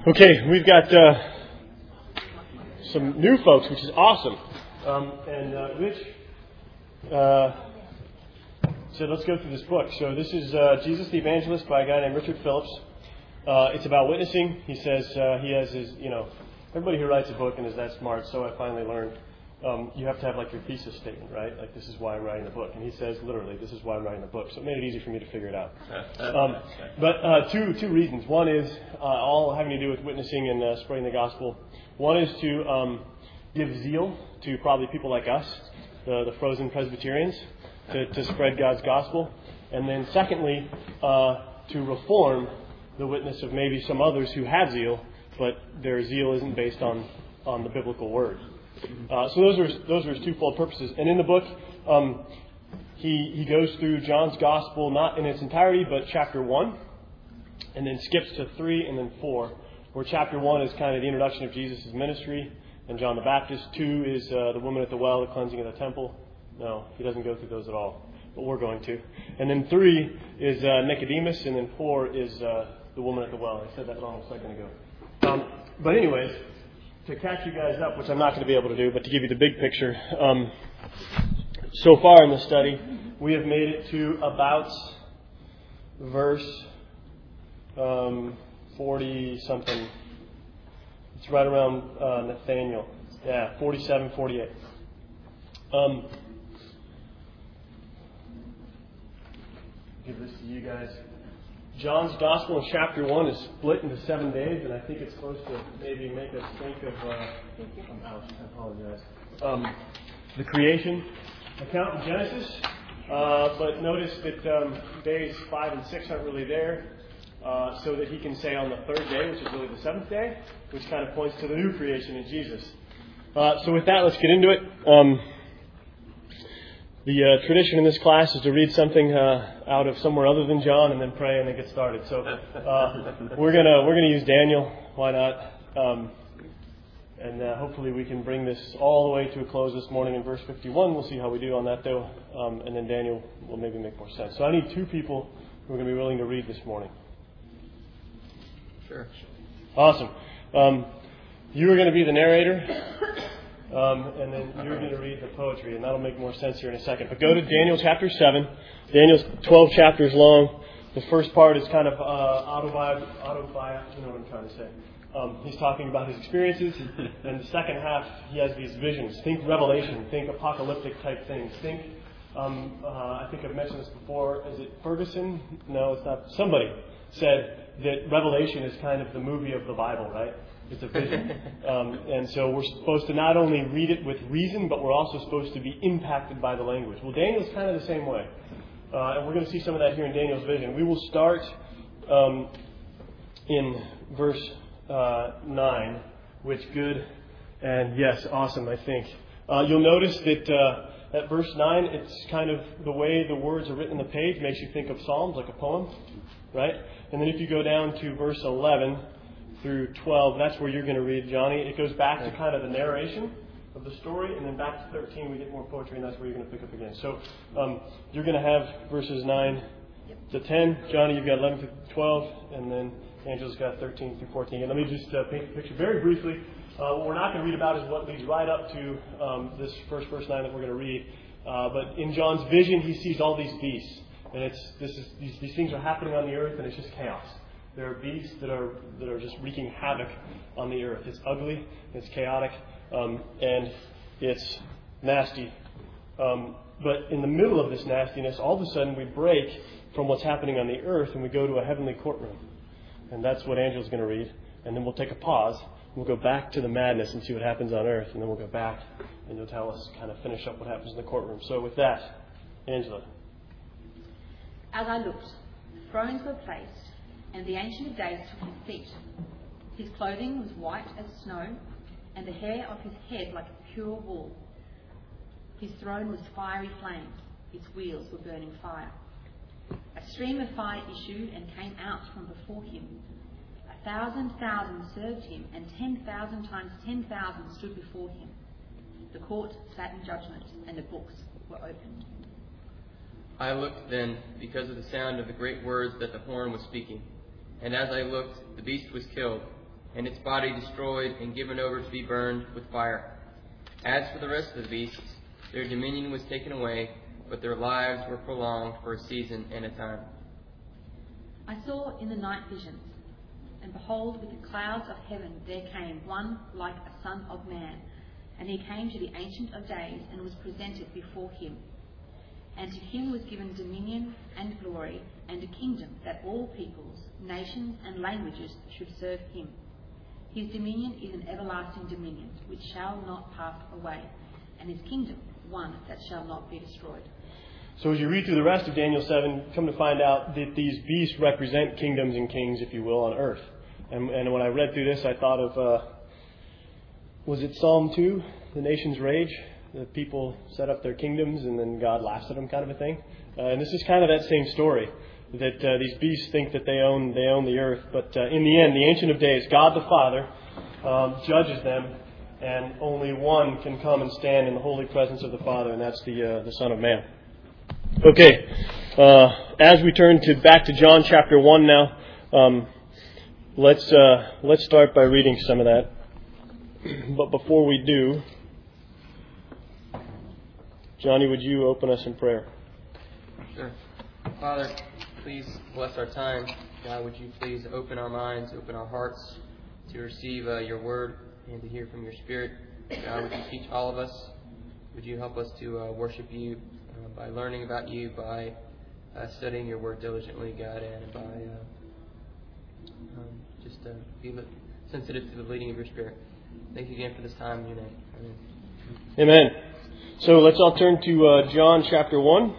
Okay, we've got some new folks, which is awesome. Rich said, let's go through this book. So this is Jesus the Evangelist by a guy named Richard Phillips. It's about witnessing. He says he has his, everybody who writes a book and is that smart, so I finally learned, you have to have like your thesis statement, right? Like, this is why I'm writing the book. And he says, literally, this is why I'm writing the book. So it made it easy for me to figure it out. But two reasons. One is all having to do with witnessing and spreading the gospel. One is to give zeal to probably people like us, the frozen Presbyterians, to spread God's gospel. And then secondly, to reform the witness of maybe some others who have zeal, but their zeal isn't based on the biblical word. So those are his twofold purposes. And in the book, he goes through John's gospel, not in its entirety, but chapter 1, and then skips to 3 and then 4, where chapter 1 is kind of the introduction of Jesus' ministry and John the Baptist. 2 is the woman at the well, the cleansing of the temple. No, he doesn't go through those at all, but we're going to. And then 3 is Nicodemus, and then 4 is the woman at the well. I said that wrong a second ago. But anyways, to catch you guys up, which I'm not going to be able to do, but to give you the big picture, so far in the study, we have made it to about verse 40-something. It's right around Nathaniel. Yeah, 47, 48. Give this to you guys. John's Gospel in chapter 1 is split into 7 days, and I think it's supposed to maybe make us think of, I apologize, the creation account in Genesis. But notice that days 5 and 6 aren't really there, so that he can say on the third day, which is really the seventh day, which kind of points to the new creation in Jesus. So with that, let's get into it. The tradition in this class is to read something out of somewhere other than John and then pray and then get started. So we're gonna use Daniel. Why not? And hopefully we can bring this all the way to a close this morning in verse 51. We'll see how we do on that though, and then Daniel will maybe make more sense. So I need 2 people who are going to be willing to read this morning. Sure. Awesome. You are going to be the narrator. And then you're going to read the poetry, and that'll make more sense here in a second. But go to Daniel chapter 7. Daniel's 12 chapters long. The first part is kind of autobiographical, you know what I'm trying to say. He's talking about his experiences. And the second half, he has these visions. Think Revelation. Think apocalyptic type things. Think, I think I've mentioned this before. Is it Ferguson? No, it's not. Somebody said that Revelation is kind of the movie of the Bible, right? It's a vision. And so we're supposed to not only read it with reason, but we're also supposed to be impacted by the language. Well, Daniel's kind of the same way. And we're going to see some of that here in Daniel's vision. We will start in verse 9, which good and yes, awesome, I think. You'll notice that at verse 9, it's kind of the way the words are written on the page makes you think of Psalms, like a poem, right? And then if you go down to verse 11 through 12, that's where you're going to read, Johnny. It goes back to kind of the narration of the story, and then back to 13 we get more poetry, and that's where you're going to pick up again. So you're going to have verses 9 to 10. Johnny, you've got 11 to 12, and then Angela's got 13 through 14. And let me just paint the picture very briefly. What we're not going to read about is what leads right up to this first verse 9 that we're going to read. But in John's vision, he sees all these beasts, and these things are happening on the earth, and it's just chaos. There are beasts that are just wreaking havoc on the earth. It's ugly, it's chaotic, and it's nasty. But in the middle of this nastiness, all of a sudden we break from what's happening on the earth and we go to a heavenly courtroom. And that's what Angela's going to read. And then we'll take a pause. We'll go back to the madness and see what happens on earth. And then we'll go back and you'll tell us, kind of finish up what happens in the courtroom. So with that, Angela. As I looked, thrones were placed, and the Ancient of Days took his seat. His clothing was white as snow, and the hair of his head like pure wool. His throne was fiery flames, its wheels were burning fire. A stream of fire issued and came out from before him. 1,000,000 served him, and 10,000 times 10,000 stood before him. The court sat in judgment, and the books were opened. I looked then, because of the sound of the great words that the horn was speaking. And as I looked, the beast was killed, and its body destroyed and given over to be burned with fire. As for the rest of the beasts, their dominion was taken away, but their lives were prolonged for a season and a time. I saw in the night visions, and behold, with the clouds of heaven there came one like a son of man, and he came to the Ancient of Days and was presented before him. And to him was given dominion and glory and a kingdom, that all peoples, nations and languages should serve him. His dominion is an everlasting dominion, which shall not pass away, and his kingdom one that shall not be destroyed. So as you read through the rest of Daniel 7, come to find out that these beasts represent kingdoms and kings, if you will, on earth. And when I read through this, I thought of, was it Psalm 2, the nations rage? The people set up their kingdoms and then God laughs at them, kind of a thing. And this is kind of that same story, that these beasts think that they own the earth. But in the end, the Ancient of Days, God the Father, judges them, and only one can come and stand in the holy presence of the Father, and that's the Son of Man. Okay, as we turn back to John chapter 1 now, let's start by reading some of that. But before we do, Johnny, would you open us in prayer? Sure. Father, please bless our time. God, would you please open our minds, open our hearts to receive your word and to hear from your Spirit. God, would you teach all of us? Would you help us to worship you by learning about you, by studying your word diligently, God, and by just be sensitive to the leading of your Spirit. Thank you again for this time in your name. Amen. Amen. So let's all turn to John chapter 1.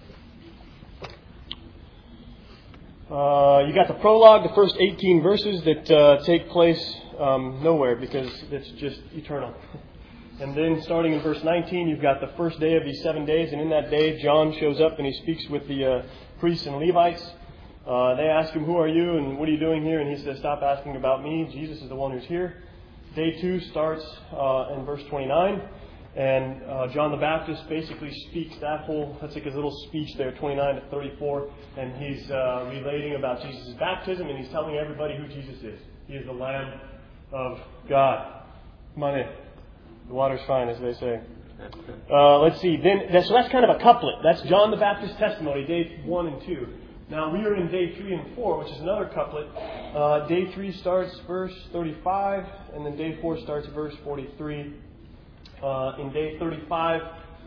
You got the prologue, the first 18 verses that take place nowhere because it's just eternal. And then starting in verse 19, you've got the first day of these 7 days. And in that day, John shows up and he speaks with the priests and Levites. They ask him, "Who are you and what are you doing here?" And he says, "Stop asking about me. Jesus is the one who's here." Day 2 starts in verse 29. And John the Baptist basically speaks that's like his little speech there, 29 to 34. And he's relating about Jesus' baptism, and he's telling everybody who Jesus is. He is the Lamb of God. Come on in. The water's fine, as they say. Let's see. So that's kind of a couplet. That's John the Baptist's testimony, day 1 and 2. Now we are in day 3 and 4, which is another couplet. Day 3 starts verse 35, and then day 4 starts verse 43. In day 35,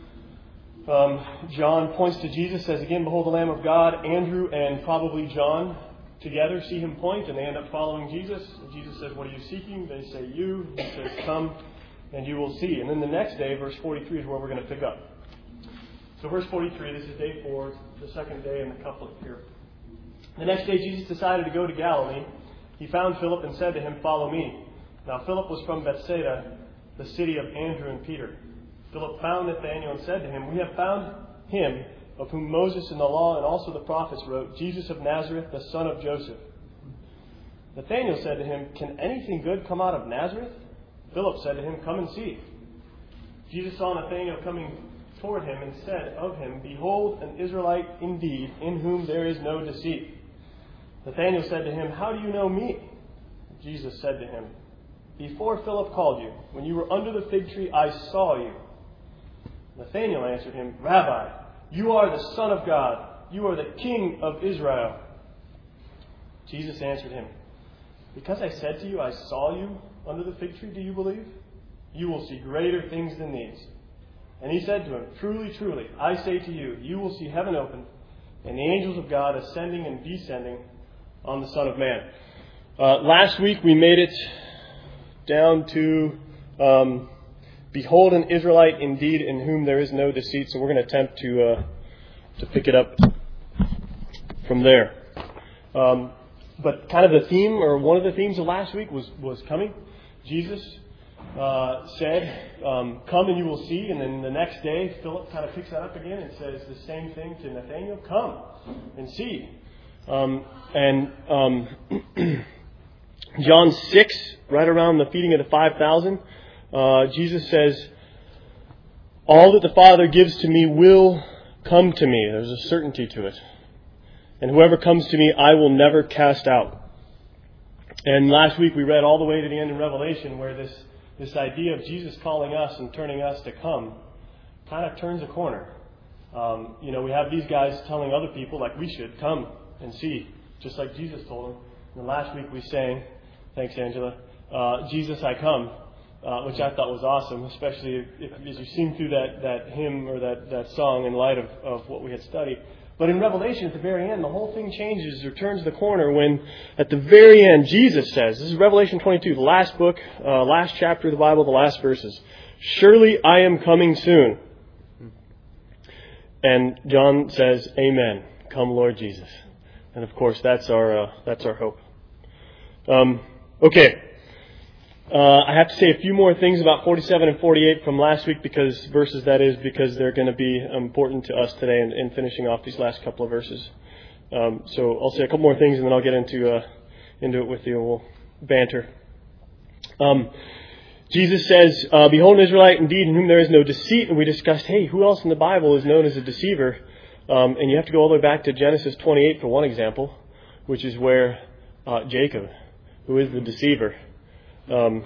John points to Jesus, says again, "Behold the Lamb of God." Andrew and probably John together see him point, and they end up following Jesus. And Jesus says, "What are you seeking?" They say, "You." He says, "Come, and you will see." And then the next day, verse 43, is where we're going to pick up. So verse 43, this is day 4, the second day in the couplet here. The next day, Jesus decided to go to Galilee. He found Philip and said to him, "Follow me." Now Philip was from Bethsaida, the city of Andrew and Peter. Philip found Nathanael and said to him, "We have found him of whom Moses in the law and also the prophets wrote, Jesus of Nazareth, the son of Joseph." Nathanael said to him, "Can anything good come out of Nazareth?" Philip said to him, "Come and see." Jesus saw Nathanael coming toward him and said of him, "Behold, an Israelite indeed, in whom there is no deceit." Nathanael said to him, "How do you know me?" Jesus said to him, "Before Philip called you, when you were under the fig tree, I saw you." Nathanael answered him, "Rabbi, you are the Son of God. You are the King of Israel." Jesus answered him, "Because I said to you, I saw you under the fig tree, do you believe? You will see greater things than these." And he said to him, "Truly, truly, I say to you, you will see heaven opened, and the angels of God ascending and descending on the Son of Man." Last week we made it down to "Behold, an Israelite indeed, in whom there is no deceit." So we're going to attempt to pick it up from there. But kind of the theme, or one of the themes of last week was coming. Jesus said, "Come and you will see." And then the next day, Philip kind of picks that up again and says the same thing to Nathanael: "Come and see." John 6, right around the feeding of the 5,000, Jesus says, "All that the Father gives to me will come to me." There's a certainty to it. "And whoever comes to me, I will never cast out." And last week we read all the way to the end in Revelation where this idea of Jesus calling us and turning us to come kind of turns a corner. We have these guys telling other people, like we should, come and see, just like Jesus told them. And last week we sang, thanks Angela, Jesus I Come, which I thought was awesome, especially as you sing through that hymn or that song in light of what we had studied. But in Revelation, at the very end, the whole thing changes or turns the corner when, at the very end, Jesus says, this is Revelation 22, the last book, last chapter of the Bible, the last verses, "Surely I am coming soon." And John says, "Amen. Come, Lord Jesus." And of course, that's our hope. Okay. I have to say a few more things about 47 and 48 from last week because they're going to be important to us today in finishing off these last couple of verses. So I'll say a couple more things and then I'll get into it with you. We'll banter. Jesus says, "Behold an Israelite indeed in whom there is no deceit." And we discussed, hey, who else in the Bible is known as a deceiver? And you have to go all the way back to Genesis 28 for one example, which is where Jacob, who is the deceiver. And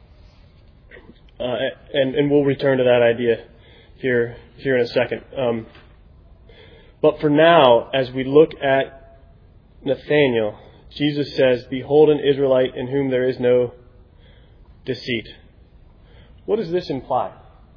we'll return to that idea here in a second. But for now, as we look at Nathanael, Jesus says, "Behold an Israelite in whom there is no deceit." What does this imply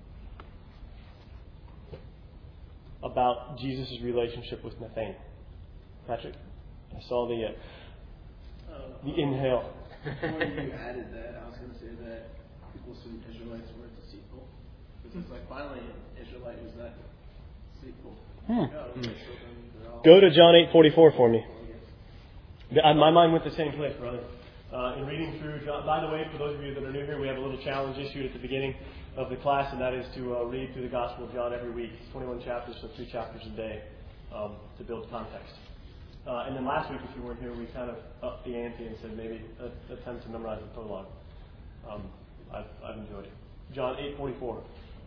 about Jesus' relationship with Nathanael? Patrick, I saw the inhale. Before you added that, I was going to say that people assume Israelites were deceitful. Because it's like, finally, an Israelite was not deceitful. Go to John 8:44 for me. My mind went the same place, brother. In reading through John, by the way, for those of you that are new here, we have a little challenge issued at the beginning of the class, and that is to read through the Gospel of John every week. It's 21 chapters, so 3 chapters a day to build context. And then last week, if you weren't here, we kind of upped the ante and said maybe attempt to memorize the prologue. I've enjoyed it. John 8:44.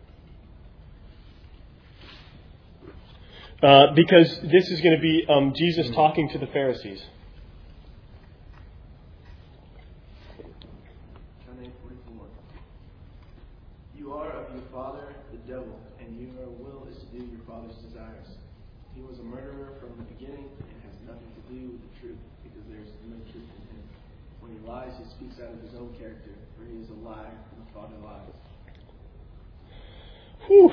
Because this is going to be Jesus talking to the Pharisees. John 8:44. "You are of your father, the devil, and your will is to do your father's desires. He was a murderer from the beginning and has nothing to do with the truth, because there is no truth in him. When he lies, he speaks out of his own character, for he is a liar and the father lies." Whew.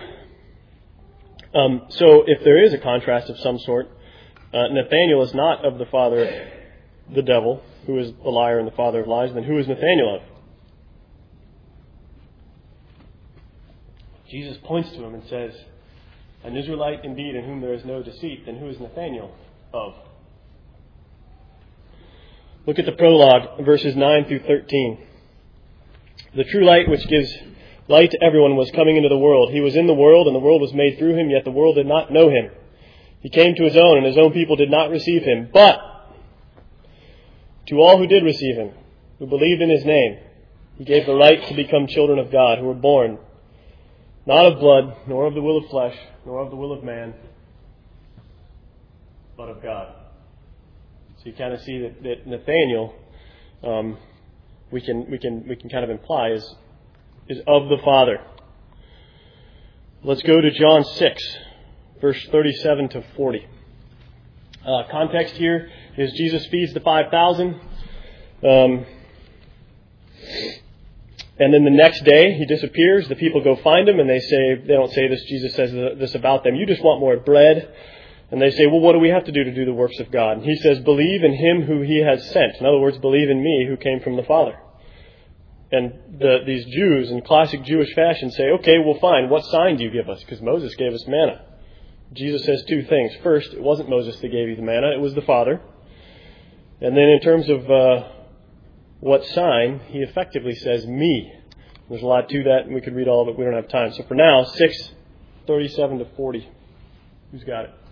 So if there is a contrast of some sort, Nathanael is not of the father, the devil, who is a liar and the father of lies, then who is Nathanael of? Jesus points to him and says, "An Israelite indeed in whom there is no deceit, then who is Nathanael of?" Look at the prologue, verses 9 through 13. "The true light which gives light to everyone was coming into the world. He was in the world, and the world was made through him, yet the world did not know him. He came to his own, and his own people did not receive him. But to all who did receive him, who believed in his name, he gave the right to become children of God, who were born not of blood, nor of the will of flesh, nor of the will of man, but of God." So you kind of see that Nathanael, we can kind of imply is of the Father. Let's go to John 6, verse 37 to 40. Context here is Jesus feeds the 5,000. And then the next day he disappears. The people go find him and they don't say this, Jesus says this about them. "You just want more bread." And they say, "Well, what do we have to do the works of God?" And he says, "Believe in him who he has sent." In other words, believe in me who came from the Father. And these Jews in classic Jewish fashion say, "Okay, well fine, what sign do you give us? Because Moses gave us manna." Jesus says 2 things. First, it wasn't Moses that gave you the manna, it was the Father. And then in terms of what sign, he effectively says, "me." There's a lot to that, and we could read all of it. We don't have time. So for now, 6:37 to 40. Who's got it?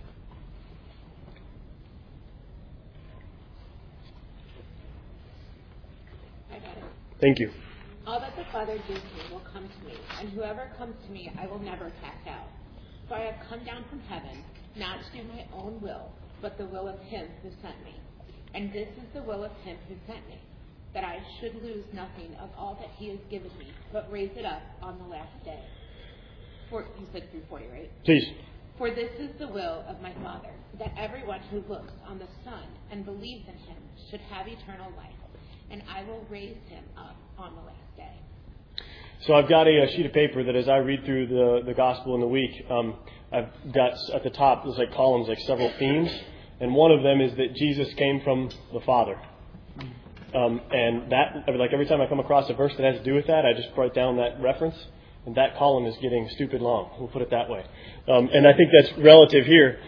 I got it. Thank you. "All that the Father gives me will come to me, and whoever comes to me I will never cast out. For I have come down from heaven, not to do my own will, but the will of him who sent me. And this is the will of him who sent me, that I should lose nothing of all that he has given me, but raise it up on the last day. You said through 40, right? Please. For this is the will of my Father, that everyone who looks on the Son and believes in him should have eternal life, and I will raise him up on the last day. So I've got a sheet of paper that as I read through the gospel in the week, I've got at the top, there's like columns, like several themes. And one of them is that Jesus came from the Father. And that, like every time I come across a verse that has to do with that, I just write down that reference. And that column is getting stupid long. We'll put it that way. And I think that's relative here.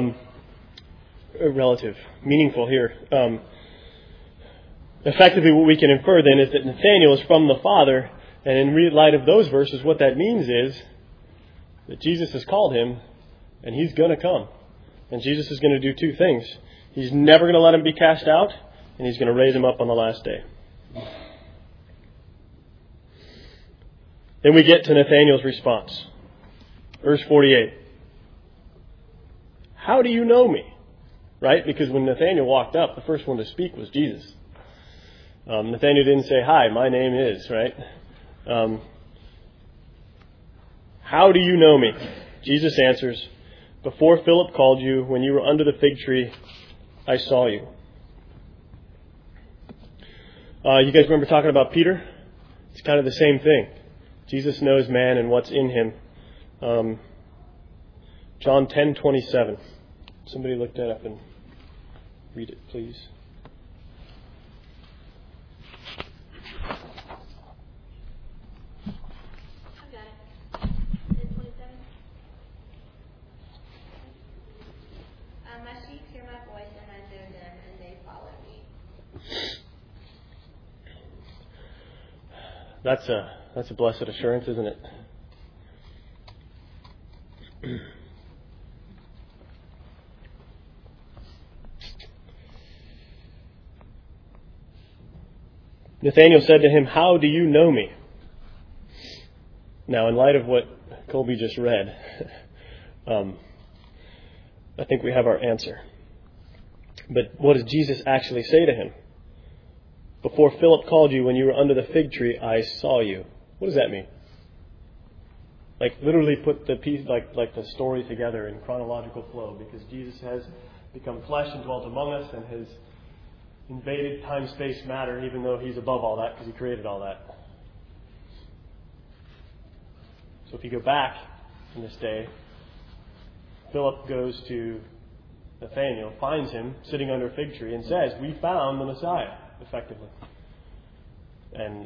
Meaningful here. Effectively, what we can infer then is that Nathanael is from the Father. And in light of those verses, what that means is that Jesus has called him and he's going to come. And Jesus is going to do two things. He's never going to let him be cast out, and he's going to raise him up on the last day. Then we get to Nathanael's response. Verse 48. How do you know me? Right? Because when Nathanael walked up, the first one to speak was Jesus. Nathanael didn't say, hi, my name is, right? How do you know me? Jesus answers, before Philip called you, when you were under the fig tree, I saw you. You guys remember talking about Peter? It's kind of the same thing. Jesus knows man and what's in him. John 10:27. Somebody look that up and read it, please. That's a blessed assurance, isn't it? Nathanael said to him, how do you know me? Now, in light of what Colby just read, I think we have our answer. But what does Jesus actually say to him? Before Philip called you, when you were under the fig tree, I saw you. What does that mean? Like literally put the piece, like the story together in chronological flow, because Jesus has become flesh and dwelt among us and has invaded time, space, matter, even though he's above all that because he created all that. So if you go back in this day, Philip goes to Nathanael, finds him sitting under a fig tree and says, we found the Messiah. Effectively. And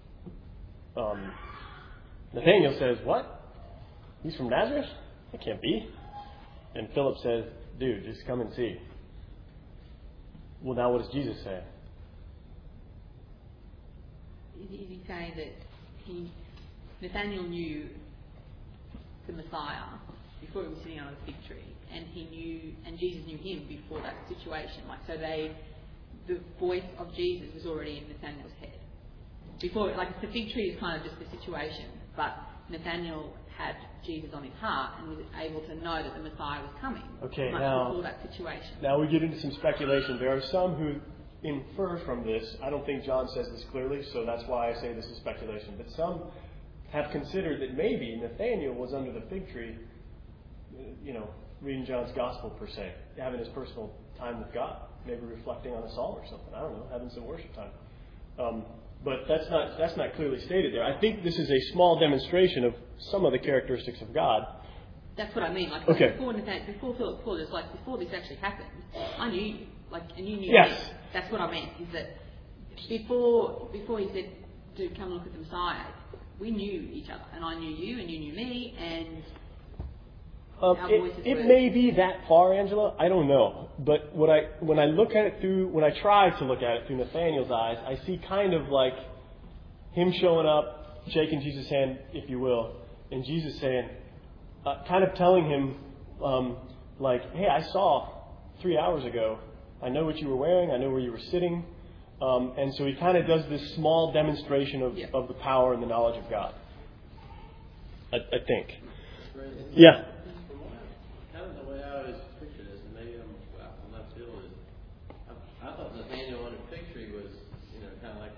Nathanael says, what? He's from Nazareth? That can't be. And Philip says, dude, just come and see. Well, now what does Jesus say? Is he saying that Nathanael knew the Messiah before he was sitting on a fig tree, and Jesus knew him before that situation? The voice of Jesus was already in Nathanael's head. Before, the fig tree is kind of just the situation, but Nathanael had Jesus on his heart and was able to know that the Messiah was coming. Okay, much now, before that situation. Now we get into some speculation. There are some who infer from this. I don't think John says this clearly, so that's why I say this is speculation. But some have considered that maybe Nathanael was under the fig tree, reading John's gospel per se, having his personal time with God. Maybe reflecting on a psalm or something. I don't know, having some worship time. But that's not clearly stated there. I think this is a small demonstration of some of the characteristics of God. That's what I mean. Okay. Before Philip called, it's like before this actually happened, I knew you, and you knew yes. me. That's what I meant. Is that before he said, "Dude, come look at the Messiah," we knew each other, and I knew you, and you knew me, and. It may be that far, Angela. I don't know. But when I try to look at it through Nathanael's eyes, I see kind of like him showing up, shaking Jesus' hand, if you will, and Jesus saying, kind of telling him, hey, I saw 3 hours ago. I know what you were wearing. I know where you were sitting. And so he kind of does this small demonstration of the power and the knowledge of God. I think. Yeah. I thought Nathanael on a fig tree was, kind of like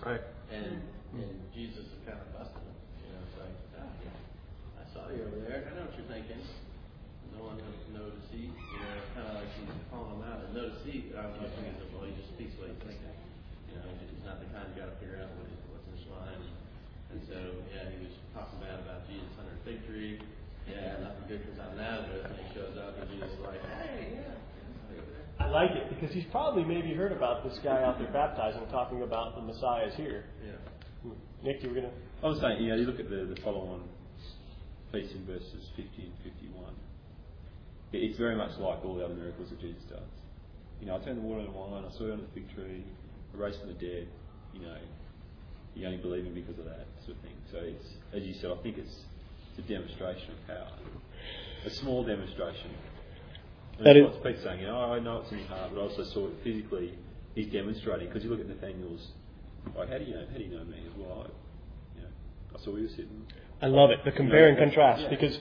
Right. And Jesus is kind of busting him. It's like, I saw you over there. I know what you're thinking. No one knows no deceit. Kind of like he's calling him out. And no deceit. I don't know if he's well, he just speaks what he's thinking. He's not the kind of guy to figure out what's in his mind. And so, he was talking bad about Jesus under a fig tree. Nothing good comes out of Nazareth. And he shows up and Jesus is like, hey, I like it because he's probably maybe heard about this guy out there baptizing, talking about the Messiah is here. Yeah. Nick, you were going to... I was saying, you look at the follow-on piece in verses 50 and 51. It's very much like all the other miracles that Jesus does. I turned the water into wine, I saw you on the fig tree, I raised from the dead, you only believe him because of that sort of thing. So it's, as you said, I think it's a demonstration of power. A small demonstration. That's what Pete's saying, I know it's in your heart, but I also saw it physically. He's demonstrating, because you look at Nathaniel's, like, how do you know me? Well, I saw you sitting. I love it, the compare and contrast, because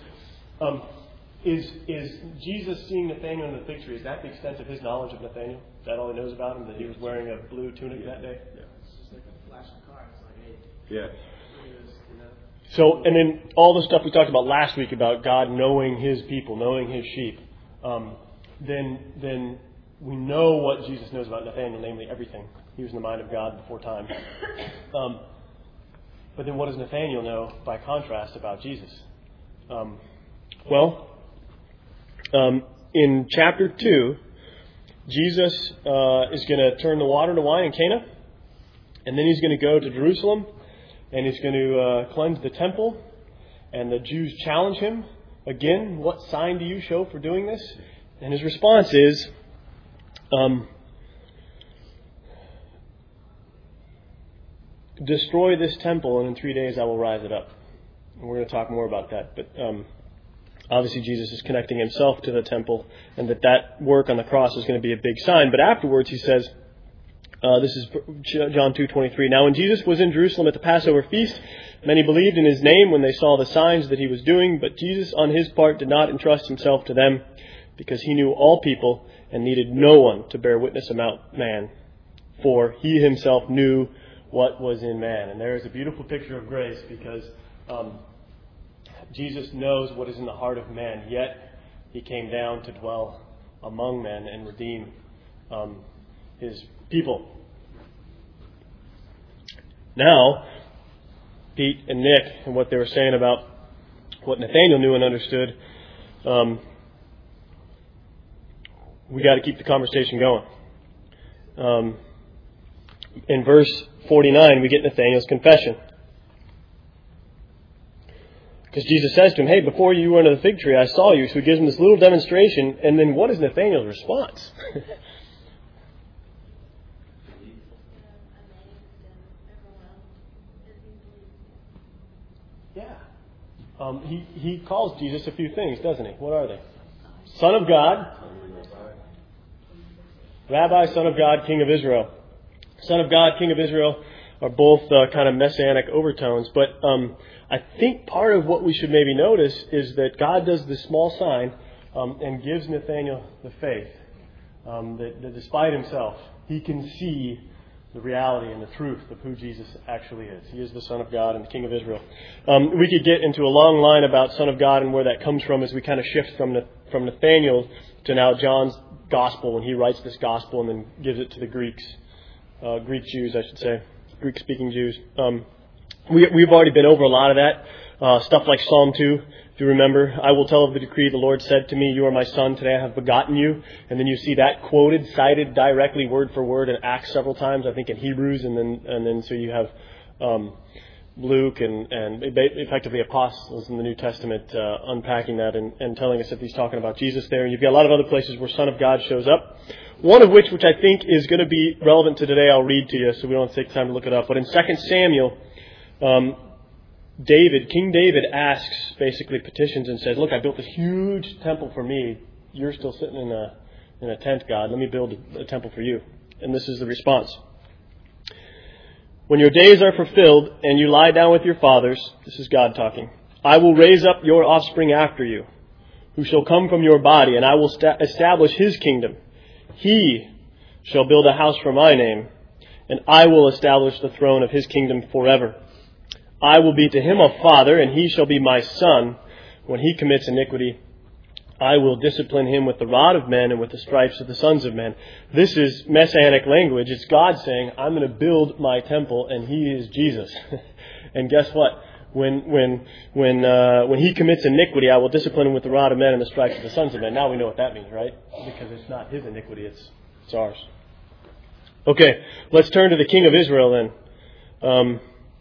is Jesus seeing Nathaniel in the fig tree, is that the extent of his knowledge of Nathaniel? Is that all he knows about him, that he was wearing a blue tunic that day? Yeah. It's just like a flash of cards, like, hey, yeah. So, and then all the stuff we talked about last week about God knowing his people, knowing his sheep, then we know what Jesus knows about Nathaniel, namely everything. He was in the mind of God before time. But then what does Nathaniel know, by contrast, about Jesus? In chapter 2, Jesus is going to turn the water into wine in Cana, and then he's going to go to Jerusalem, and he's going to cleanse the temple, and the Jews challenge him. Again, what sign do you show for doing this? And his response is, destroy this temple, and in 3 days I will rise it up. And we're going to talk more about that. But obviously Jesus is connecting himself to the temple, and that work on the cross is going to be a big sign. But afterwards he says, this is John 2:23. Now when Jesus was in Jerusalem at the Passover feast, many believed in his name when they saw the signs that he was doing. But Jesus on his part did not entrust himself to them, because he knew all people and needed no one to bear witness about man. For he himself knew what was in man. And there is a beautiful picture of grace, because Jesus knows what is in the heart of man, yet he came down to dwell among men and redeem his people. Now, Pete and Nick and what they were saying about what Nathaniel knew and understood, we got to keep the conversation going. In verse 49, we get Nathaniel's confession. Because Jesus says to him, hey, before you went to the fig tree, I saw you. So he gives him this little demonstration. And then what is Nathaniel's response? He calls Jesus a few things, doesn't he? What are they? Son of God. Rabbi, Son of God, King of Israel. Son of God, King of Israel are both kind of messianic overtones. But I think part of what we should maybe notice is that God does this small sign and gives Nathaniel the faith that despite himself, he can see the reality and the truth of who Jesus actually is. He is the Son of God and the King of Israel. We could get into a long line about Son of God and where that comes from as we kind of shift from Nathaniel to now John's Gospel, when he writes this Gospel and then gives it to the Greeks. Greek Jews, I should say. Greek-speaking Jews. We've already been over a lot of that. Stuff like Psalm 2, if you remember. I will tell of the decree the Lord said to me, you are my son, today I have begotten you. And then you see that quoted, cited directly, word for word in Acts several times, I think in Hebrews. And then so you have Luke and effectively apostles in the New Testament unpacking that and telling us that he's talking about Jesus there. And you've got a lot of other places where Son of God shows up. One of which I think is going to be relevant to today, I'll read to you so we don't take time to look it up. But in 2 Samuel, King David asks, basically petitions and says, look, I built this huge temple for me. You're still sitting in a tent, God. Let me build a temple for you. And this is the response. When your days are fulfilled and you lie down with your fathers, this is God talking, I will raise up your offspring after you, who shall come from your body, and I will establish his kingdom. He shall build a house for my name, and I will establish the throne of his kingdom forever. I will be to him a father, and he shall be my son. When he commits iniquity, I will discipline him with the rod of men and with the stripes of the sons of men. This is messianic language. It's God saying, I'm going to build my temple, and he is Jesus. And guess what? When he commits iniquity, I will discipline him with the rod of men and the stripes of the sons of men. Now we know what that means, right? Because it's not his iniquity, it's ours. Okay, let's turn to the king of Israel then.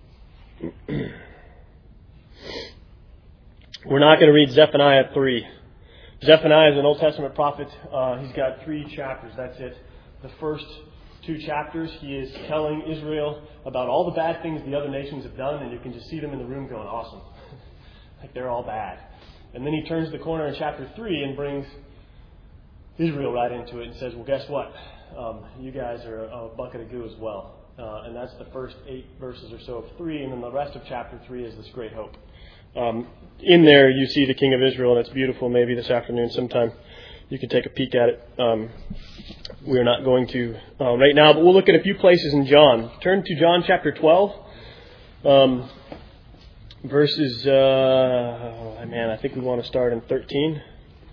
We're not going to read Zephaniah 3. Zephaniah is an Old Testament prophet. He's got 3 chapters. That's it. The first 2 chapters, he is telling Israel about all the bad things the other nations have done, and you can just see them in the room going, awesome. Like they're all bad. And then he turns the corner in chapter 3 and brings Israel right into it and says, well, guess what? You guys are a bucket of goo as well. And that's the first 8 verses or so of 3, and then the rest of chapter 3 is this great hope. In there you see the king of Israel, and it's beautiful. Maybe this afternoon sometime you can take a peek at it. We're not going to right now, but we'll look at a few places in John. Turn to John chapter 12. Verses, I think we want to start in 13.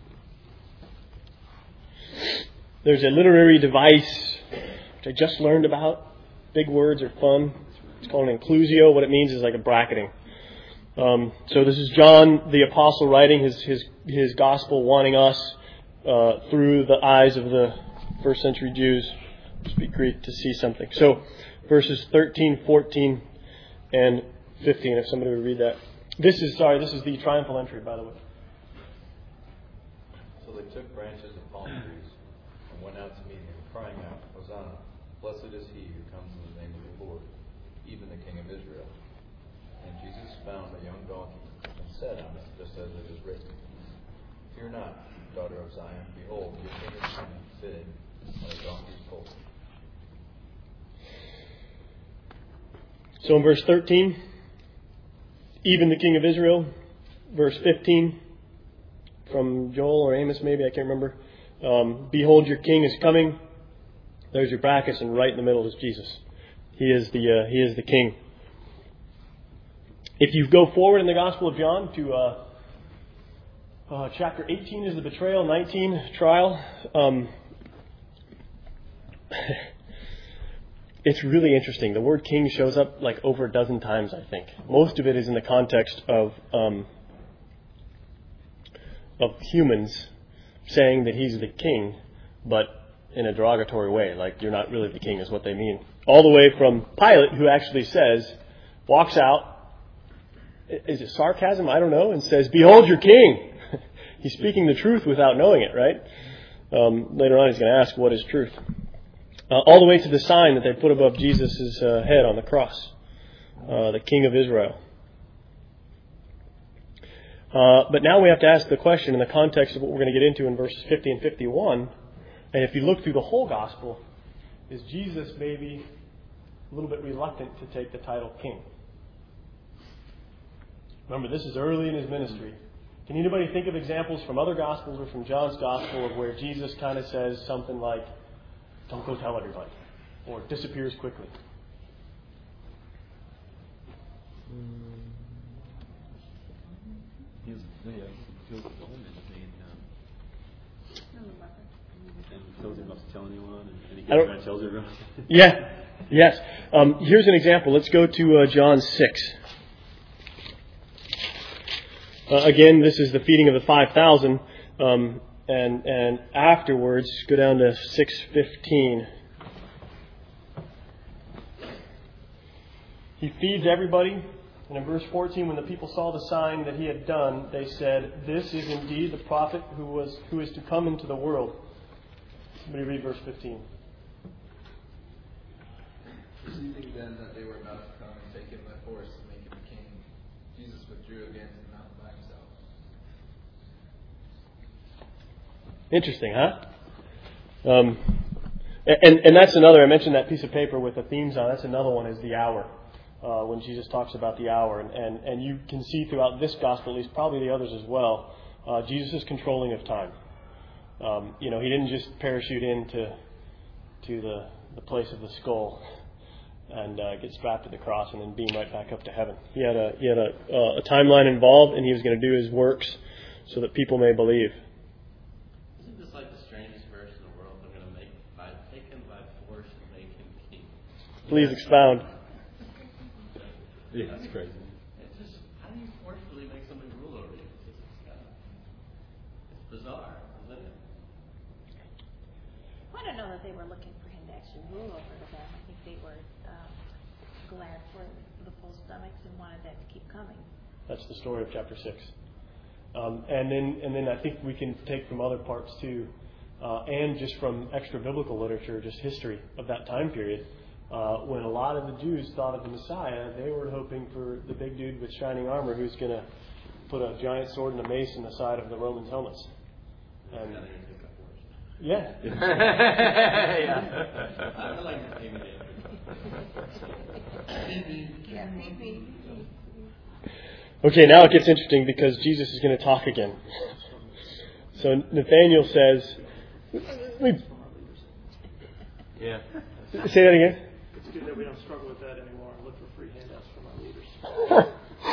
There's a literary device which I just learned about. Big words are fun. It's called an inclusio. What it means is like a bracketing. So this is John the Apostle writing his gospel, wanting us through the eyes of the first century Jews who speak Greek to see something. So verses 13, 14, and 15, if somebody would read that. This is the triumphal entry, by the way. So they took branches of palm trees and went out to meet him, crying out, Hosanna, blessed is he who comes in the name of the Lord, even the King of Israel. And Jesus found a young donkey and sat on it, just as it is written, Fear not, daughter of Zion, behold, your king is coming, sitting on a donkey's colt. So in verse 13, even the King of Israel. Verse 15, from Joel or Amos maybe, I can't remember. Behold, your king is coming. There's your brackets, and right in the middle is Jesus. He is the king. If you go forward in the Gospel of John to chapter 18 is the betrayal, 19 trial. It's really interesting. The word king shows up like over a dozen times, I think. Most of it is in the context of humans saying that he's the king, but in a derogatory way, like you're not really the king is what they mean. All the way from Pilate, who actually walks out, is it sarcasm? I don't know, and says, behold your king. He's speaking the truth without knowing it, right? Later on he's going to ask, what is truth? All the way to the sign that they put above Jesus' head on the cross, the King of Israel. But now we have to ask the question in the context of what we're going to get into in verses 50 and 51. And if you look through the whole gospel, is Jesus maybe a little bit reluctant to take the title king? Remember, this is early in his ministry. Can anybody think of examples from other gospels or from John's gospel of where Jesus kind of says something like, don't go tell everybody, or disappears quickly? He was the woman and tells him not to tell anyone, and he goes around and tells everyone. Yeah, yes. Here's an example. Let's go to John 6. Again, this is the feeding of the 5,000. And afterwards, go down to 6:15. He feeds everybody. And in verse 14, when the people saw the sign that he had done, they said, this is indeed the prophet who is to come into the world. Somebody read verse 15. Perceiving then that they were about to come and take him by force and make him king, Jesus withdrew again to the mountain by himself. Interesting, huh? And that's another, I mentioned that piece of paper with the themes on. That's another one, is the hour. When Jesus talks about the hour. And you can see throughout this gospel, at least probably the others as well, Jesus' controlling of time. He didn't just parachute into the place of the skull. and get strapped to the cross and then beam right back up to heaven. He had a timeline involved, and he was going to do his works so that people may believe. Isn't this like the strangest verse in the world? They're going to take him by force and make him king. Please expound. Yeah, that's crazy. It's just, how do you forcefully make somebody rule over you? It's bizarre, isn't it? I don't know that they were looking for him to actually rule over them. I think they were glad for the full stomachs and wanted that to keep coming. That's the story of chapter 6. And then I think we can take from other parts too, and just from extra biblical literature, just history of that time period. When a lot of the Jews thought of the Messiah, they were hoping for the big dude with shining armor who's going to put a giant sword and a mace in the side of the Romans' helmets. And yeah. I like Okay, now it gets interesting because Jesus is going to talk again. So Nathanael says, Yeah. Say that again. It's good that we don't struggle with that anymore and look for free handouts from our leaders.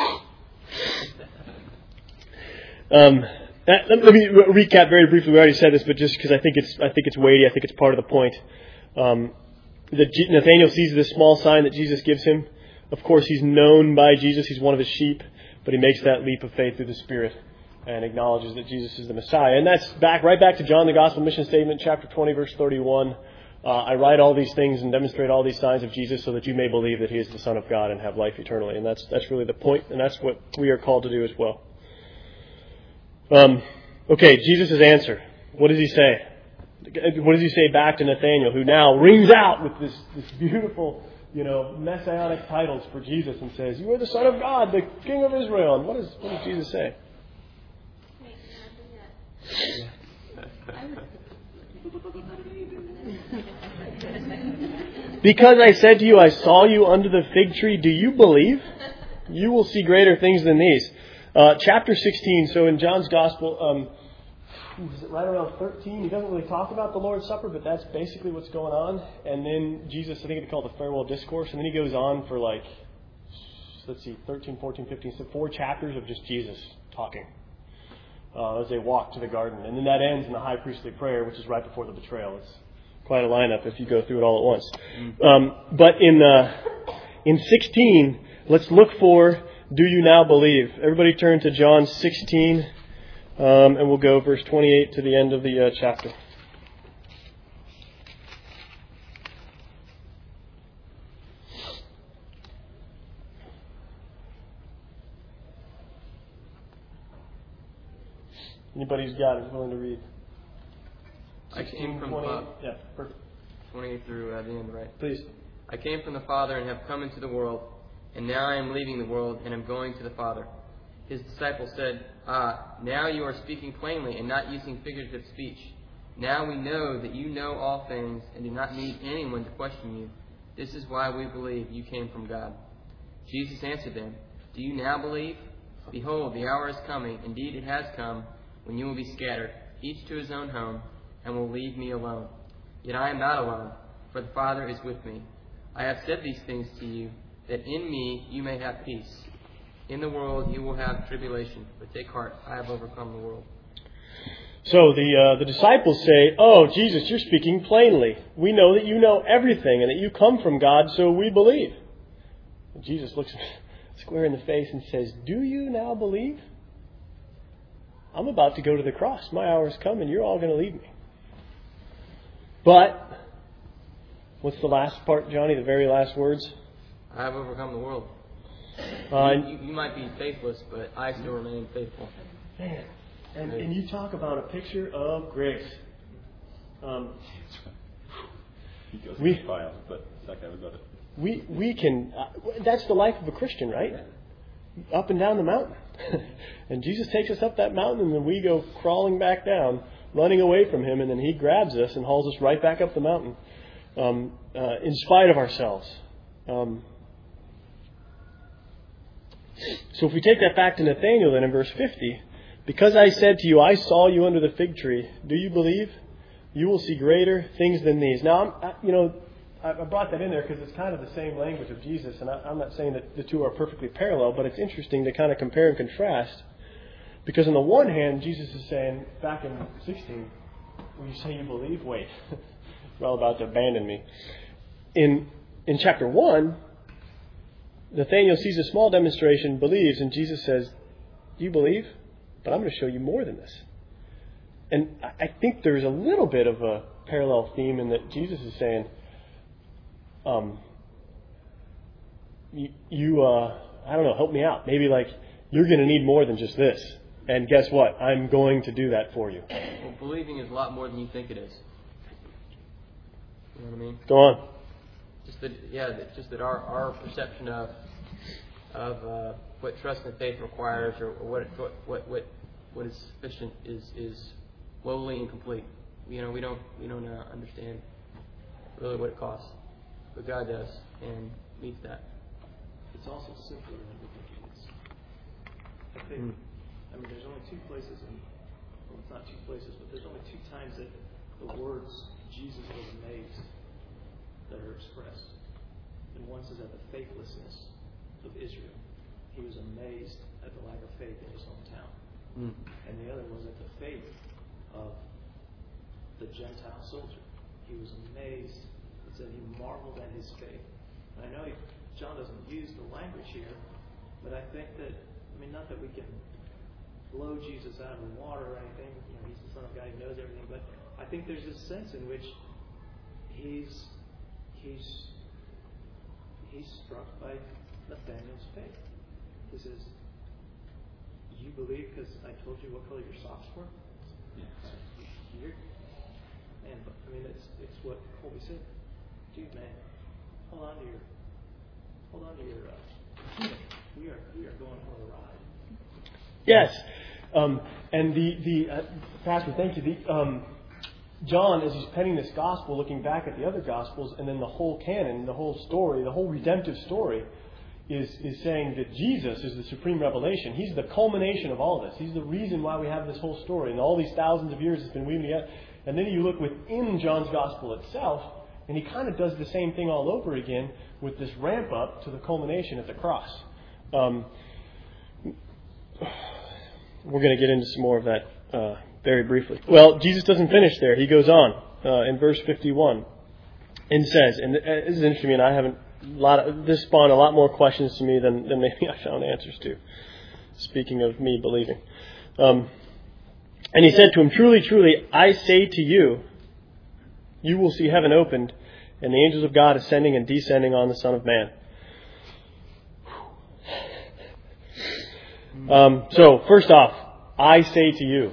Let me recap very briefly. We already said this, but just because I think it's weighty, I think it's part of the point. Nathanael sees this small sign that Jesus gives him. Of course, he's known by Jesus. He's one of his sheep, but he makes that leap of faith through the Spirit and acknowledges that Jesus is the Messiah. And that's right back to John, the Gospel Mission Statement, chapter 20, verse 31. I write all these things and demonstrate all these signs of Jesus so that you may believe that he is the Son of God and have life eternally. And that's really the point, and that's what we are called to do as well. Okay, Jesus' answer. What does he say? What does he say back to Nathanael, who now rings out with this beautiful, messianic titles for Jesus and says, "You are the Son of God, the King of Israel." And what does Jesus say? Because I said to you, I saw you under the fig tree. Do you believe? You will see greater things than these. Chapter 16. So in John's Gospel, is it right around 13? He doesn't really talk about the Lord's Supper, but that's basically what's going on. And then Jesus, I think it's called the Farewell Discourse. And then he goes on for 13, 14, 15, so 4 chapters of just Jesus talking as they walk to the garden. And then that ends in the high priestly prayer, which is right before the betrayal. It's quite a lineup if you go through it all at once. But in 16, let's look for, do you now believe? Everybody turn to John 16, and we'll go verse 28 to the end of the chapter. Anybody who's got it is willing to read. 16, I came from 28. Yeah, perfect. 28 through the end, right? Please. I came from the Father and have come into the world, and now I am leaving the world and am going to the Father. His disciples said, now you are speaking plainly and not using figurative speech. Now we know that you know all things and do not need anyone to question you. This is why we believe you came from God. Jesus answered them, do you now believe? Behold, the hour is coming, indeed it has come, when you will be scattered, each to his own home, and will leave me alone. Yet I am not alone, for the Father is with me. I have said these things to you, that in me you may have peace. In the world you will have tribulation, but take heart, I have overcome the world. So the disciples say, oh, Jesus, you're speaking plainly. We know that you know everything and that you come from God, so we believe. And Jesus looks square in the face and says, do you now believe? I'm about to go to the cross. My hour has come and you're all going to leave me. But, what's the last part, Johnny? The very last words? I have overcome the world. You might be faithless, but I still remain faithful. Man, and you talk about a picture of grace. He goes to file, but it's okay, we've got it. We can, that's the life of a Christian, right? Up and down the mountain. And Jesus takes us up that mountain, and then we go crawling back down, running away from him, and then he grabs us and hauls us right back up the mountain, in spite of ourselves. So if we take that back to Nathanael then in verse 50, because I said to you, I saw you under the fig tree, do you believe? You will see greater things than these. Now, I brought that in there because it's kind of the same language of Jesus, and I'm not saying that the two are perfectly parallel, but it's interesting to kind of compare and contrast. Because on the one hand, Jesus is saying, back in 16, when you say you believe, wait, you're all about to abandon me. In chapter 1, Nathanael sees a small demonstration, believes, and Jesus says, you believe? But I'm going to show you more than this. And I think there's a little bit of a parallel theme in that Jesus is saying, I don't know, help me out. Maybe like, you're going to need more than just this. And guess what? I'm going to do that for you. Well, believing is a lot more than you think it is. You know what I mean? Go on. Just that our perception of what trust and faith requires, or what is sufficient, is lowly and complete. We don't understand really what it costs, but God does and meets that. It's also simpler than we think it is. I think. I mean, there's only two places, well, it's not two places, but there's only two times that the words Jesus was amazed that are expressed. And one says at the faithlessness of Israel. He was amazed at the lack of faith in his hometown. And the other was at the faith of the Gentile soldier. He was amazed. It said he marveled at his faith. And I know John doesn't use the language here, but I think that, not that we can blow Jesus out of the water or anything. He's the Son of God, he knows everything. But I think there's this sense in which he's struck by Nathanael's faith. He says, "You believe because I told you what color your socks were?" Yeah. It's what Colby said. Dude, man, hold on to your. We are going for a ride. Yes. And the Pastor, thank you. John, as he's penning this gospel, looking back at the other gospels, and then the whole canon, the whole story, the whole redemptive story, is saying that Jesus is the supreme revelation. He's the culmination of all this. He's the reason why we have this whole story, and all these thousands of years it's been weaving together. And then you look within John's gospel itself, and he kind of does the same thing all over again with this ramp up to the culmination at the cross. We're going to get into some more of that very briefly. Well, Jesus doesn't finish there. He goes on in verse 51 and says, and this is interesting, and this spawned a lot more questions to me than maybe I found answers to. Speaking of me believing. And he said to him, "Truly, truly, I say to you, you will see heaven opened and the angels of God ascending and descending on the Son of Man." So, first off, I say to you.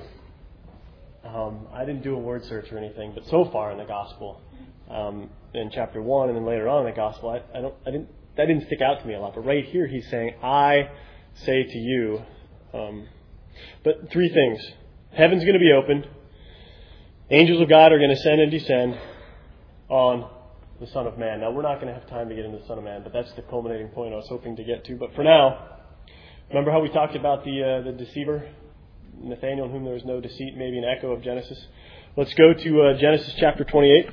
I didn't do a word search or anything, but so far in the Gospel, in chapter 1 and then later on in the Gospel, that didn't stick out to me a lot. But right here he's saying, I say to you. But three things. Heaven's going to be opened. Angels of God are going to ascend and descend on the Son of Man. Now, we're not going to have time to get into the Son of Man, but that's the culminating point I was hoping to get to. But for now, remember how we talked about the deceiver, Nathanael, in whom there was no deceit, maybe an echo of Genesis? Let's go to Genesis chapter 28.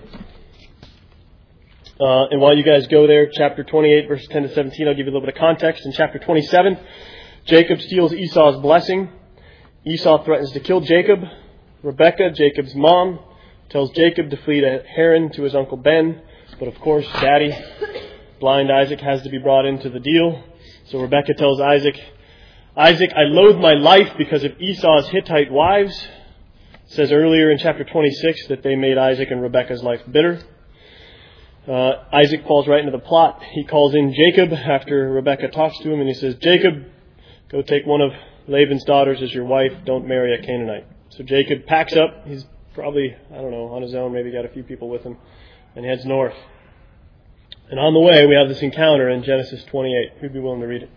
And while you guys go there, chapter 28, verses 10 to 17, I'll give you a little bit of context. In chapter 27, Jacob steals Esau's blessing. Esau threatens to kill Jacob. Rebekah, Jacob's mom, tells Jacob to flee to Haran to his uncle Ben. But of course, Daddy, blind Isaac, has to be brought into the deal. So Rebekah tells Isaac, I loathe my life because of Esau's Hittite wives. It says earlier in chapter 26 that they made Isaac and Rebekah's life bitter. Isaac falls right into the plot. He calls in Jacob after Rebekah talks to him, and he says, Jacob, go take one of Laban's daughters as your wife. Don't marry a Canaanite. So Jacob packs up. He's probably, on his own, maybe got a few people with him, and heads north. And on the way, we have this encounter in Genesis 28. Who'd be willing to read it?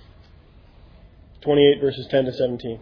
28 verses 10 to 17.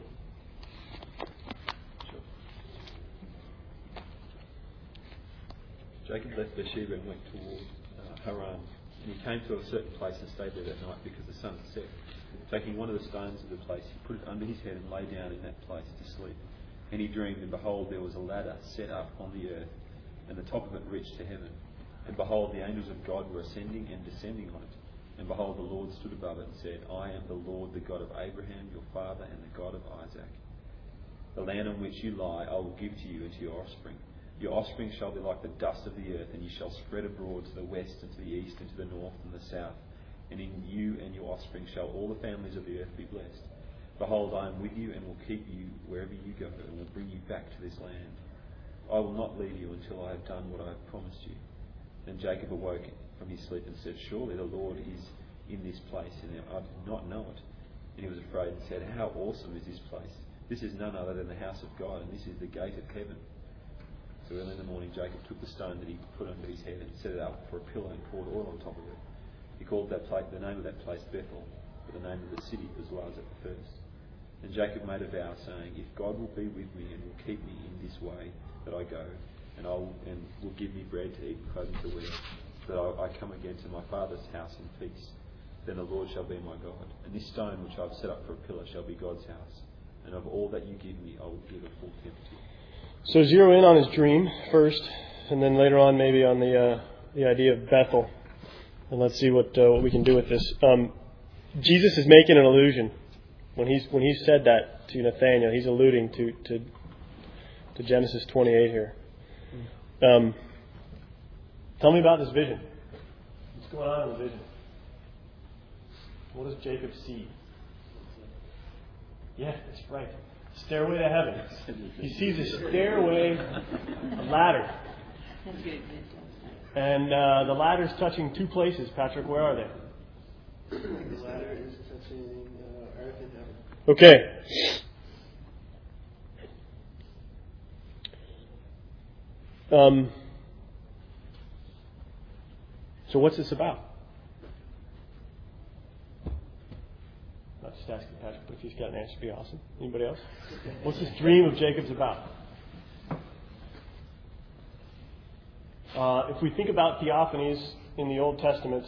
Jacob left Beersheba and went toward Haran. And he came to a certain place and stayed there that night because the sun had set. Taking one of the stones of the place, he put it under his head and lay down in that place to sleep. And he dreamed, and behold, there was a ladder set up on the earth, and the top of it reached to heaven. And behold, the angels of God were ascending and descending on it. And behold, the Lord stood above it and said, I am the Lord, the God of Abraham, your father, and the God of Isaac. The land on which you lie I will give to you and to your offspring. Your offspring shall be like the dust of the earth, and you shall spread abroad to the west and to the east and to the north and the south. And in you and your offspring shall all the families of the earth be blessed. Behold, I am with you and will keep you wherever you go, and will bring you back to this land. I will not leave you until I have done what I have promised you. Then Jacob awoke from his sleep and said, Surely the Lord is in this place, and I did not know it. And he was afraid and said, How awesome is this place! This is none other than the house of God, and this is the gate of heaven. So early in the morning Jacob took the stone that he put under his head and set it up for a pillar and poured oil on top of it. He called the name of that place Bethel, but the name of the city was Luz at the first. And Jacob made a vow, saying, If God will be with me and will keep me in this way that I go, and will give me bread to eat and clothing to wear, so that I come again to my father's house in peace, then the Lord shall be my God. And this stone which I have set up for a pillar shall be God's house. And of all that you give me, I will give a full tenth to you. So zero in on his dream first, and then later on maybe on the idea of Bethel. And let's see what we can do with this. Jesus is making an allusion. When he said that to Nathanael, he's alluding to Genesis 28 here. Tell me about this vision. What's going on in the vision? What does Jacob see? Yeah, that's right. Stairway to heaven. He sees a stairway, a ladder. And the ladder's touching two places. Patrick, where are they? The ladder is touching earth and heaven. Okay. So what's this about? Not just asking Patrick, but if he's got an answer, it'd be awesome. Anybody else? What's this dream of Jacob's about? If we think about theophanies in the Old Testament,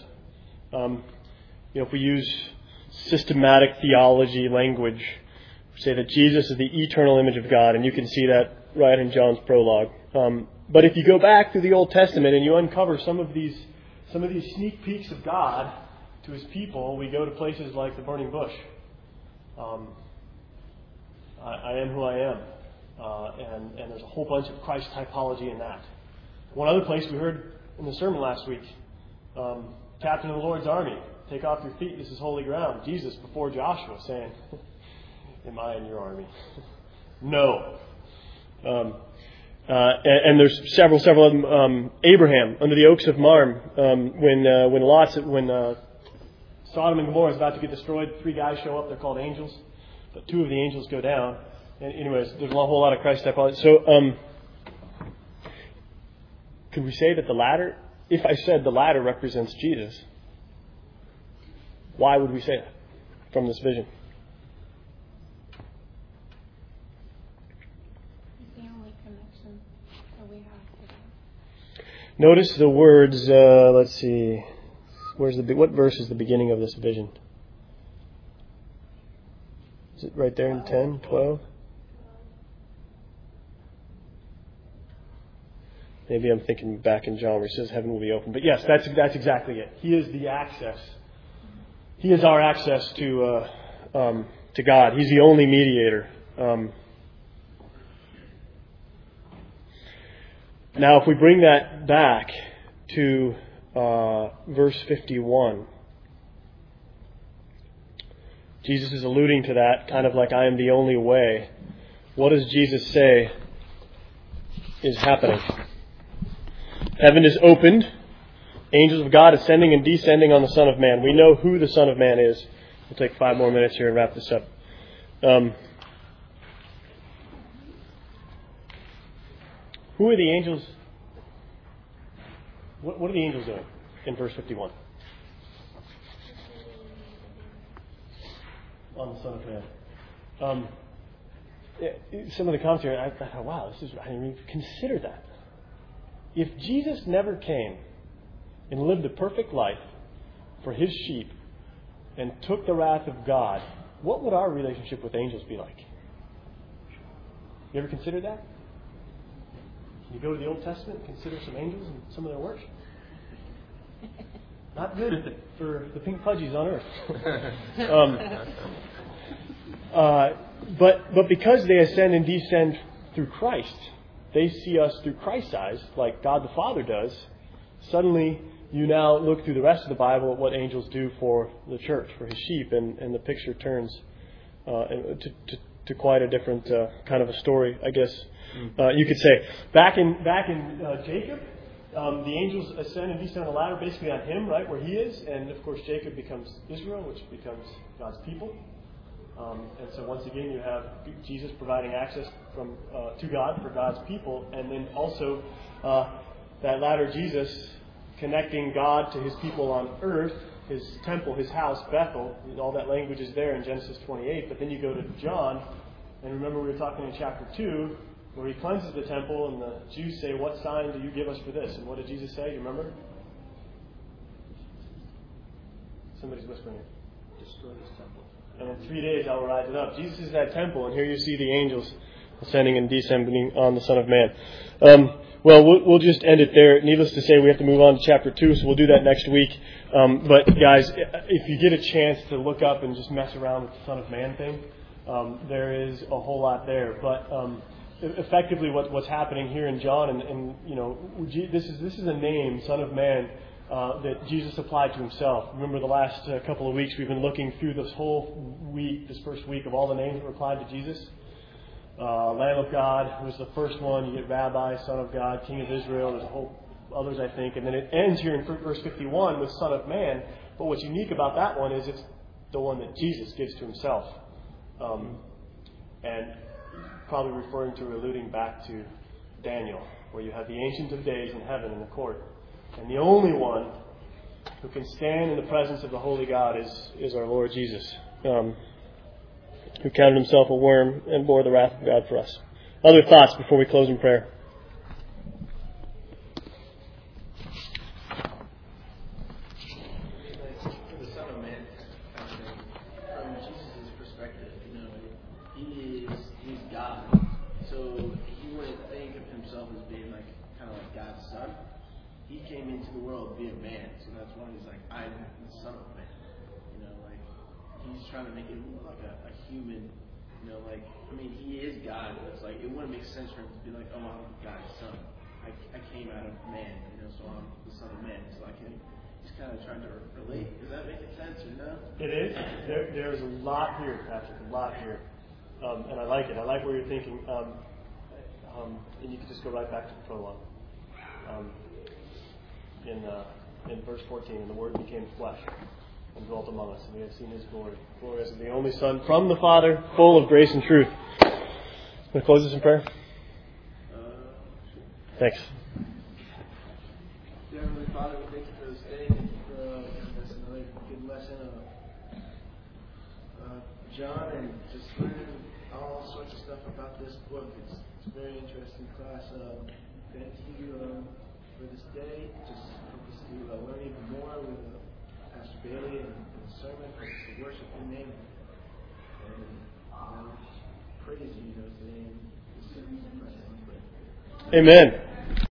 if we use systematic theology language, we say that Jesus is the eternal image of God, and you can see that right in John's prologue. But if you go back through the Old Testament and you uncover some of these sneak peeks of God to His people, we go to places like the burning bush. I am who I am, and there's a whole bunch of Christ typology in that. One other place we heard in the sermon last week, Captain of the Lord's army, take off your feet, this is holy ground. Jesus before Joshua saying, am I in your army? No. And there's several of them. Abraham under the oaks of Mamre, when Sodom and Gomorrah is about to get destroyed, 3 guys show up. They're called angels, but 2 of the angels go down. And anyways, there's a whole lot of Christ typology. So, could we say that the ladder? If I said the ladder represents Jesus, why would we say that from this vision? Notice the words, let's see, what verse is the beginning of this vision? Is it right there in 10, 12? Maybe I'm thinking back in John where it says heaven will be open. But yes, that's exactly it. He is the access. He is our access to God. He's the only mediator. Now, if we bring that back to verse 51, Jesus is alluding to that, kind of like I am the only way. What does Jesus say is happening? Heaven is opened, angels of God ascending and descending on the Son of Man. We know who the Son of Man is. We'll take 5 more minutes here and wrap this up. Who are the angels? What are the angels doing in verse 51? On the Son of Man. Some of the commentary, I thought, wow, I didn't even consider that. If Jesus never came and lived a perfect life for His sheep and took the wrath of God, what would our relationship with angels be like? You ever considered that? Can you go to the Old Testament and consider some angels and some of their works? not good for the pink pudgies on Earth. But because they ascend and descend through Christ, they see us through Christ's eyes, like God the Father does. Suddenly, you now look through the rest of the Bible at what angels do for the church, for His sheep, and the picture turns to quite a different kind of a story, I guess you could say. Back in Jacob, the angels ascend and descend on the ladder basically on him, right, where he is. And, of course, Jacob becomes Israel, which becomes God's people. And so once again, you have Jesus providing access to God for God's people. And then also that ladder, Jesus, connecting God to His people on earth, His temple, His house, Bethel. All that language is there in Genesis 28. But then you go to John, and remember we were talking in chapter 2, where He cleanses the temple, and the Jews say, "What sign do you give us for this?" And what did Jesus say? Do you remember? Somebody's whispering it. Destroy this temple. And in 3 days I will rise it up. Jesus is that temple, and here you see the angels ascending and descending on the Son of Man. Well, we'll just end it there. Needless to say, we have to move on to chapter 2, so we'll do that next week. But guys, if you get a chance to look up and just mess around with the Son of Man thing, there is a whole lot there. But effectively, what's happening here in John, and you know, this is a name, Son of Man, that Jesus applied to Himself. Remember the last couple of weeks we've been looking through this whole week, this first week, of all the names that were applied to Jesus. Lamb of God was the first one. You get Rabbi, Son of God, King of Israel. There's a whole others, I think. And then it ends here in verse 51 with Son of Man. But what's unique about that one is it's the one that Jesus gives to Himself. And probably referring to or alluding back to Daniel, where you have the Ancient of Days in heaven in the court. And the only one who can stand in the presence of the Holy God is our Lord Jesus, who counted Himself a worm and bore the wrath of God for us. Other thoughts before we close in prayer? The Son of Man, from Jesus' perspective, you know, he's God. So He wouldn't think of Himself as being kind of like God's Son. He came into the world to be a man, so that's why He's like, I'm the Son of Man. You know, like, He's trying to make it look like a human, you know, like, I mean, He is God, but it's like, it wouldn't make sense for Him to be like, oh, I'm God's Son. I came out of man, you know, so I'm the Son of Man. So like, He's kind of trying to relate. Does that make sense or no? It is. There's a lot here, Patrick, a lot here. And I like it. I like where you're thinking. And you can just go right back to the prologue. In verse 14, and the Word became flesh and dwelt among us, and we have seen His glory. Glory as of the only Son from the Father, full of grace and truth. Want to close this in prayer? Thanks. Dear Heavenly Father, we thank You for this day. Thank You for giving us another good lesson of John, and just learning all sorts of stuff about this book. It's a very interesting class. Thank You for this day. Just help us to learn even more with Pastor Bailey and the sermon, for us to worship Your name and praise You today. In Jesus' name, Amen.